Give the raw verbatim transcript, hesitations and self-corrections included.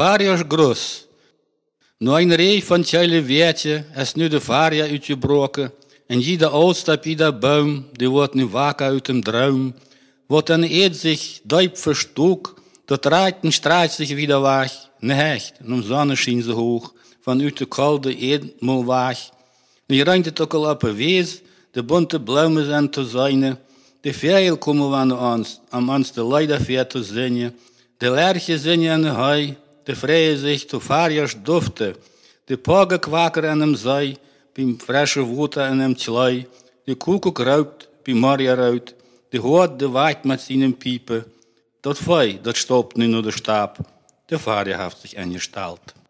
Varias groß. Nur een rij van tjelle weertje is nu de varia uitgebroken. En jeder Oostap, jeder Baum, die wordt nu wakker uit een droom. Wordt dan eet zich diep verstook, dat Reiten straalt sich wieder weg. Nicht, nun Sonne schien so hoch, vanuit de koude eetmol weg. Nu ruimt het ook al op een wees, de bunte bloemen zijn te zijnen. De vijl komen van ons, om ons de leiderveer te zingen. De lerche zingen in de hei, de vrije zich te varias dufte. De pogge kwaker in hem zij, bij frische water in hem tjlei. De koekoek ruikt, bij Maria ruikt. De hoort de waait met zijn piepen. Dat vee, dat stopt nu naar de stap. De vader heeft zich ingesteld.